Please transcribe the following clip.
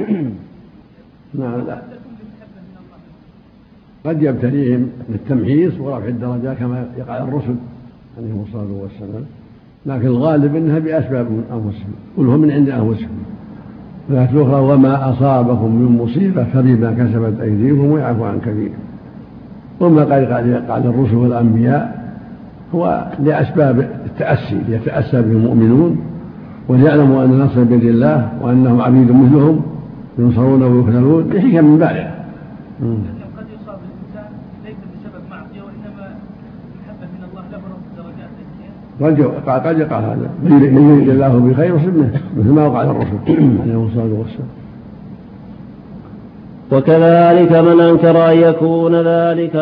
نعم. قد يبتليهم بالتمحيص ورفع الدرجات كما يقع الرسل عليهم الصلاة والسلام، لكن الغالب انها باسباب من انفسهم، كلهم من عند انفسهم. الآية الأخرى: وما أصابكم من مصيبة فبما كسبت أيديكم ويعفو عن كثير. وما قال الرسل والأنبياء هو لأسباب التأسي، ليتأسى به المؤمنون وليعلموا أن النصر بيد الله وأنهم عبيد مثلهم ينصرون ويكذلون لحكم بالغة. قد يصاب الإنسان ليس بسبب معصية وإنما محبة من الله له رب درجات. قد يقع هذا، من يريد الله بخير يصبه مثل ما وقع الرسل عليه الصلاة والسلام. وكذلك من أنكر أن يكون ذلك